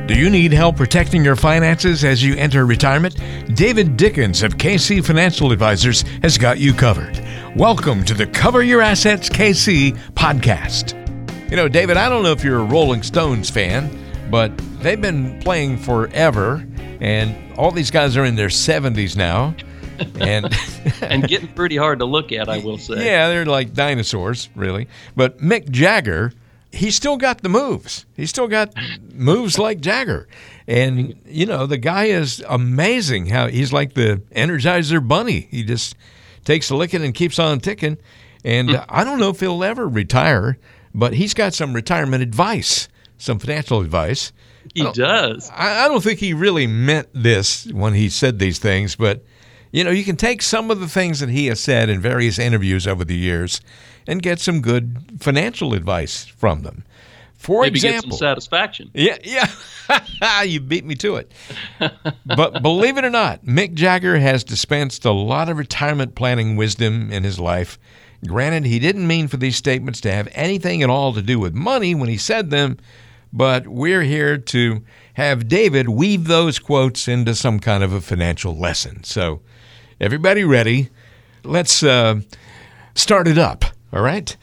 Do you need help protecting your finances as you enter retirement? David Dickens of KC Financial Advisors has got you covered. Welcome to the Cover Your Assets KC podcast. You know, David, I don't know if you're a Rolling Stones fan, but they've been playing forever, and all these guys are in their 70s now. And and getting pretty hard to look at, I will say. Yeah, they're like dinosaurs, really. But Mick Jagger, he's still got the moves. He's still got moves like Jagger. And, you know, the guy is amazing how he's like the Energizer Bunny. He just takes a licking and keeps on ticking. And I don't know if he'll ever retire, but he's got some retirement advice, some financial advice. He does. I don't think he really meant this when he said these things, but, you know, you can take some of the things that he has said in various interviews over the years and get some good financial advice from them. For Maybe example, get some satisfaction. Yeah. You beat me to it. But believe it or not, Mick Jagger has dispensed a lot of retirement planning wisdom in his life. Granted, he didn't mean for these statements to have anything at all to do with money when he said them, but we're here to have David weave those quotes into some kind of a financial lesson. So, everybody ready? Let's start it up, all right?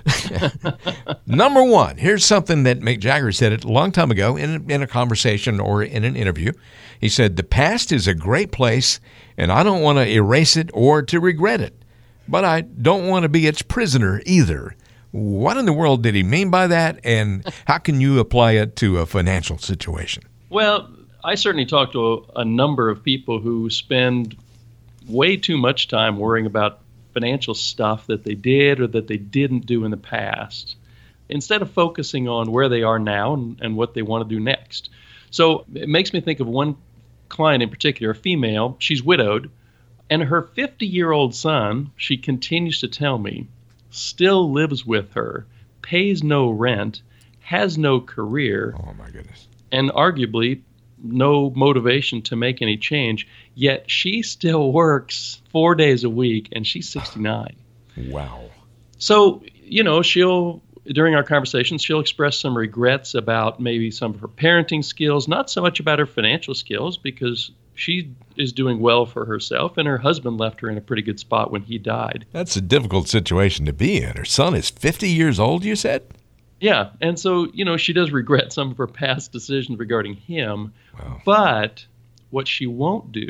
Number one, here's something that Mick Jagger said a long time ago in a conversation or in an interview. He said, "The past is a great place, and I don't want to erase it or to regret it, but I don't want to be its prisoner either." What in the world did he mean by that, and how can you apply it to a financial situation? Well, I certainly talk to a number of people who spend way too much time worrying about financial stuff that they did or that they didn't do in the past, instead of focusing on where they are now and what they want to do next. So it makes me think of one client in particular, a female. She's widowed, and her 50-year-old son, she continues to tell me, still lives with her, pays no rent, has no career. Oh, my goodness. And arguably no motivation to make any change, yet she still works 4 days a week, and she's 69. Wow. So, you know, during our conversations, she'll express some regrets about maybe some of her parenting skills, not so much about her financial skills, because she is doing well for herself, and her husband left her in a pretty good spot when he died. That's a difficult situation to be in. Her son is 50 years old, you said? Yeah, and so, you know, she does regret some of her past decisions regarding him, Wow. But what she won't do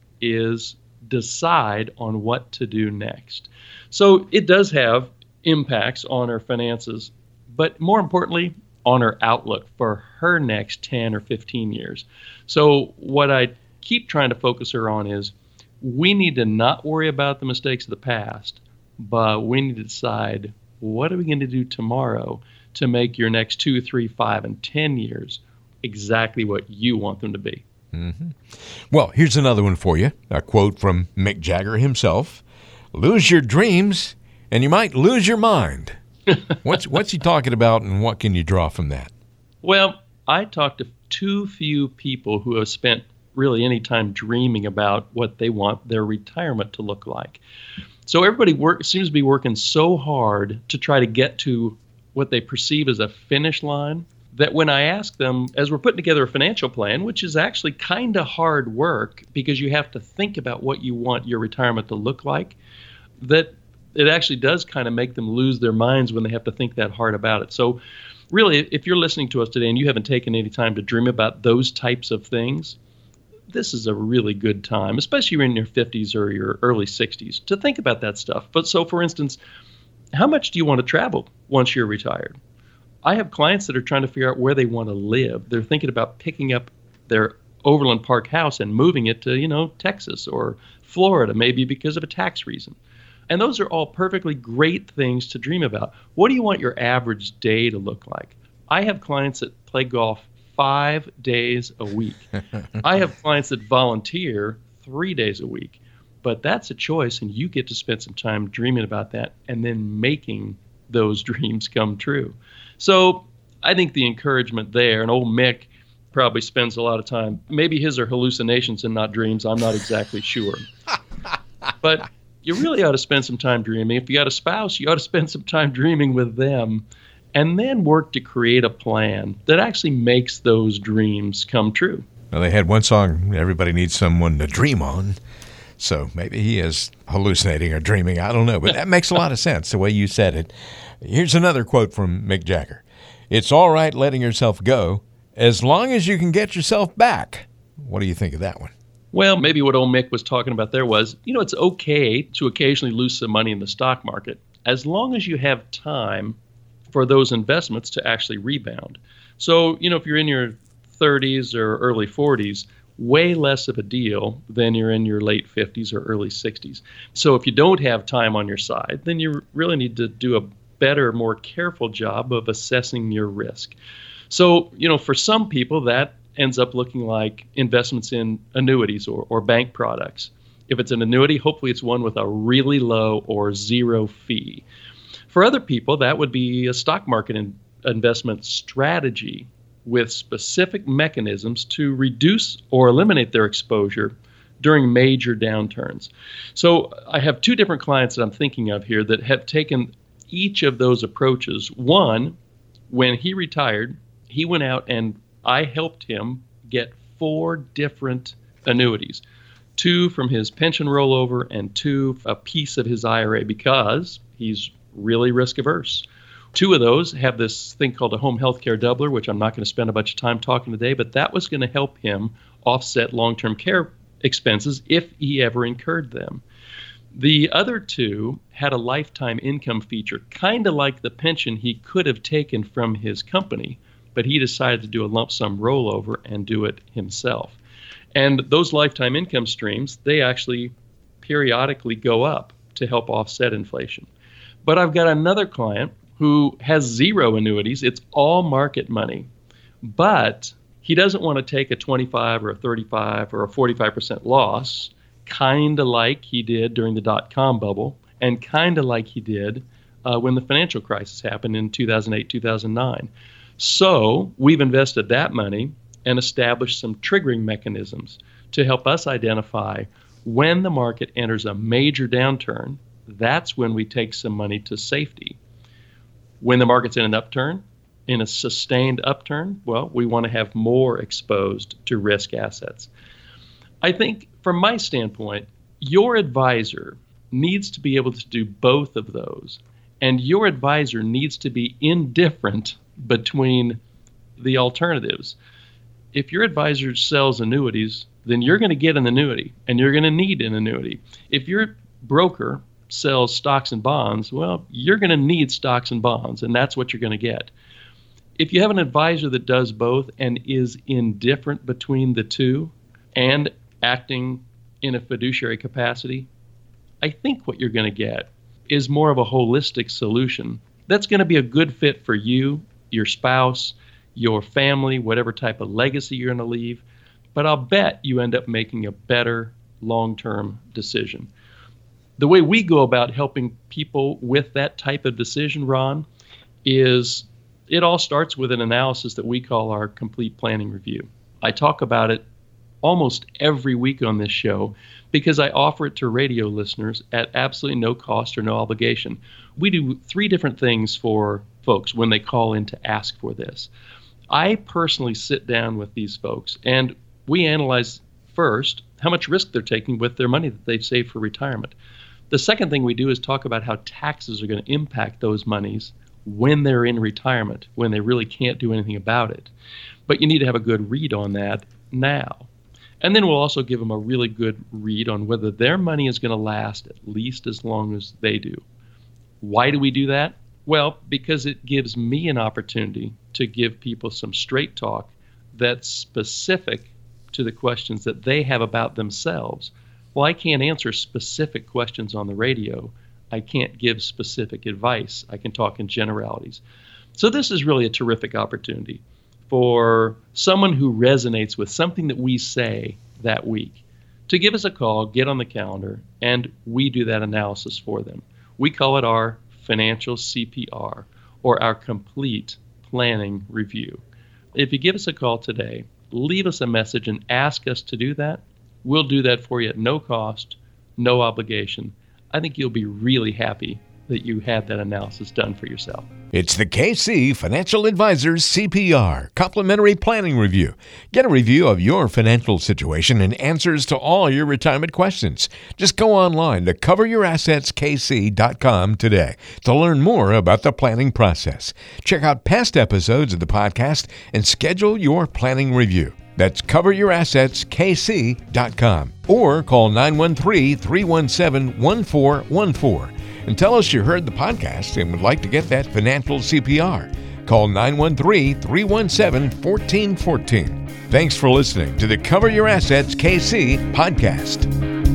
is decide on what to do next. So it does have impacts on her finances, but more importantly, on her outlook for her next 10 or 15 years. So what I keep trying to focus her on is we need to not worry about the mistakes of the past, but we need to decide what are we going to do tomorrow to make your next 2, 3, 5, and 10 years exactly what you want them to be. Mm-hmm. Well, here's another one for you. A quote from Mick Jagger himself. "Lose your dreams, and you might lose your mind." What's he talking about, and what can you draw from that? Well, I talk to too few people who have spent really any time dreaming about what they want their retirement to look like. So everybody seems to be working so hard to try to get to what they perceive as a finish line, that when I ask them, as we're putting together a financial plan, which is actually kind of hard work because you have to think about what you want your retirement to look like, that it actually does kind of make them lose their minds when they have to think that hard about it. So really, if you're listening to us today and you haven't taken any time to dream about those types of things, this is a really good time, especially in your 50s or your early 60s, to think about that stuff. But so, for instance, how much do you want to travel once you're retired? I have clients that are trying to figure out where they want to live. They're thinking about picking up their Overland Park house and moving it to, you know, Texas or Florida, maybe because of a tax reason. And those are all perfectly great things to dream about. What do you want your average day to look like? I have clients that play golf 5 days a week. I have clients that volunteer 3 days a week. But that's a choice, and you get to spend some time dreaming about that and then making those dreams come true. So I think the encouragement there, and old Mick probably spends a lot of time, maybe his are hallucinations and not dreams, I'm not exactly sure. But you really ought to spend some time dreaming. If you got a spouse, you ought to spend some time dreaming with them and then work to create a plan that actually makes those dreams come true. Now, they had one song, Everybody Needs Someone to Dream On. So maybe he is hallucinating or dreaming. I don't know. But that makes a lot of sense, the way you said it. Here's another quote from Mick Jagger. "It's all right letting yourself go as long as you can get yourself back." What do you think of that one? Well, maybe what old Mick was talking about there was, it's okay to occasionally lose some money in the stock market as long as you have time for those investments to actually rebound. So, if you're in your 30s or early 40s, way less of a deal than you're in your late 50s or early 60s. So if you don't have time on your side, then you really need to do a better, more careful job of assessing your risk. So, for some people, that ends up looking like investments in annuities or bank products. If it's an annuity, hopefully it's one with a really low or zero fee. For other people, that would be a stock market investment strategy with specific mechanisms to reduce or eliminate their exposure during major downturns. So I have two different clients that I'm thinking of here that have taken each of those approaches. One, when he retired, he went out and I helped him get 4 different annuities, 2 from his pension rollover and 2 a piece of his IRA because he's really risk averse. 2 of those have this thing called a home health care doubler, which I'm not going to spend a bunch of time talking today, but that was going to help him offset long-term care expenses if he ever incurred them. The other 2 had a lifetime income feature, kind of like the pension he could have taken from his company, but he decided to do a lump sum rollover and do it himself. And those lifetime income streams, they actually periodically go up to help offset inflation. But I've got another client who has 0 annuities. It's all market money. But he doesn't want to take a 25 or a 35 or a 45% loss, kind of like he did during the dot-com bubble and kind of like he did when the financial crisis happened in 2008, 2009. So we've invested that money and established some triggering mechanisms to help us identify when the market enters a major downturn. That's when we take some money to safety. When the market's in an upturn, in a sustained upturn, well, we want to have more exposed to risk assets. I think from my standpoint, your advisor needs to be able to do both of those. And your advisor needs to be indifferent between the alternatives. If your advisor sells annuities, then you're going to get an annuity and you're going to need an annuity. If your broker sells stocks and bonds, well, you're going to need stocks and bonds, and that's what you're going to get. If you have an advisor that does both and is indifferent between the two and acting in a fiduciary capacity, I think what you're going to get is more of a holistic solution that's going to be a good fit for you, your spouse, your family, whatever type of legacy you're going to leave. But I'll bet you end up making a better long-term decision. The way we go about helping people with that type of decision, Ron, is it all starts with an analysis that we call our complete planning review. I talk about it almost every week on this show because I offer it to radio listeners at absolutely no cost or no obligation. We do 3 different things for folks when they call in to ask for this. I personally sit down with these folks and we analyze first how much risk they're taking with their money that they've saved for retirement. The second thing we do is talk about how taxes are going to impact those monies when they're in retirement, when they really can't do anything about it. But you need to have a good read on that now. And then we'll also give them a really good read on whether their money is going to last at least as long as they do. Why do we do that? Well, because it gives me an opportunity to give people some straight talk that's specific to the questions that they have about themselves. Well, I can't answer specific questions on the radio. I can't give specific advice. I can talk in generalities. So this is really a terrific opportunity for someone who resonates with something that we say that week to give us a call, get on the calendar, and we do that analysis for them. We call it our financial CPR, or our complete planning review. If you give us a call today, leave us a message and ask us to do that. We'll do that for you at no cost, no obligation. I think you'll be really happy that you had that analysis done for yourself. It's the KC Financial Advisors CPR Complimentary Planning Review. Get a review of your financial situation and answers to all your retirement questions. Just go online to coveryourassetskc.com today to learn more about the planning process. Check out past episodes of the podcast and schedule your planning review. That's coveryourassetskc.com or call 913-317-1414 and tell us you heard the podcast and would like to get that financial CPR. Call 913-317-1414. Thanks for listening to the Cover Your Assets KC podcast.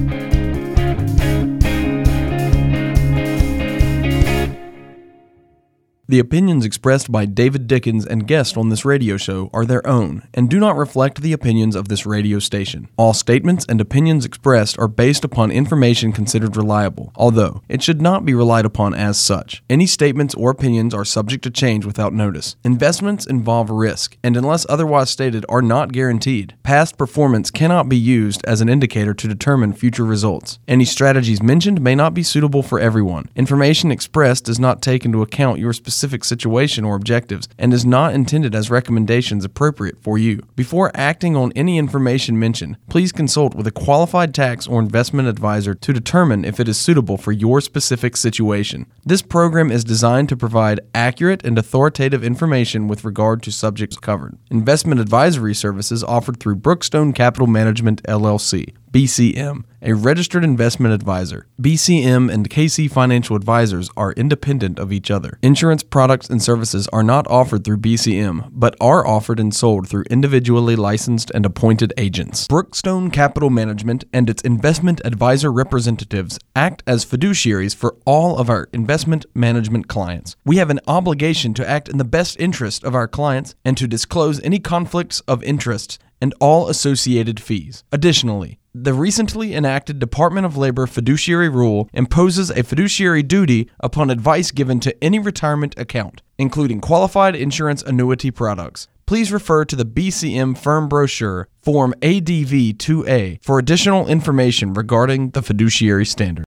The opinions expressed by David Dickens and guests on this radio show are their own and do not reflect the opinions of this radio station. All statements and opinions expressed are based upon information considered reliable, although it should not be relied upon as such. Any statements or opinions are subject to change without notice. Investments involve risk, and unless otherwise stated, are not guaranteed. Past performance cannot be used as an indicator to determine future results. Any strategies mentioned may not be suitable for everyone. Information expressed does not take into account your specific situation or objectives and is not intended as recommendations appropriate for you. Before acting on any information mentioned, please consult with a qualified tax or investment advisor to determine if it is suitable for your specific situation. This program is designed to provide accurate and authoritative information with regard to subjects covered. Investment advisory services offered through Brookstone Capital Management, LLC. BCM, a registered investment advisor. BCM and KC Financial Advisors are independent of each other. Insurance products and services are not offered through BCM, but are offered and sold through individually licensed and appointed agents. Brookstone Capital Management and its investment advisor representatives act as fiduciaries for all of our investment management clients. We have an obligation to act in the best interest of our clients and to disclose any conflicts of interest and all associated fees. Additionally, the recently enacted Department of Labor fiduciary rule imposes a fiduciary duty upon advice given to any retirement account, including qualified insurance annuity products. Please refer to the BCM firm brochure, Form ADV 2A, for additional information regarding the fiduciary standard.